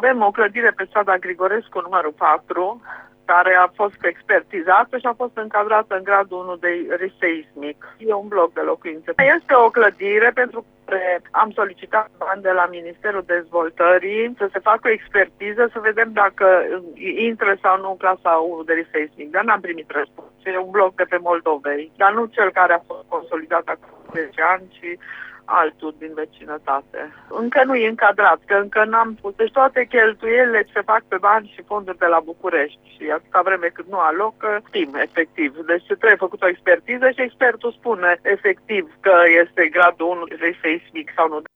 Avem o clădire pe strada Grigorescu, numărul 4, care a fost expertizată și a fost încadrată în gradul 1 de risc seismic. E un bloc de locuințe. Este o clădire pentru care am solicitat bani de la Ministerul Dezvoltării să se facă o expertiză, să vedem dacă intră sau nu în clasa 1 de risc seismic. Dar n-am primit răspuns. E un bloc de pe Moldovei, dar nu cel care a fost consolidat acum 10 ani, ci altul din vecinătate. Încă nu e încadrat, că încă n-am pus. Deci toate cheltuielile se fac pe bani și fonduri de la București și atâta vreme cât nu alocă, știm efectiv. Deci trebuie făcut o expertiză și expertul spune efectiv că este gradul 1 de seismic sau nu.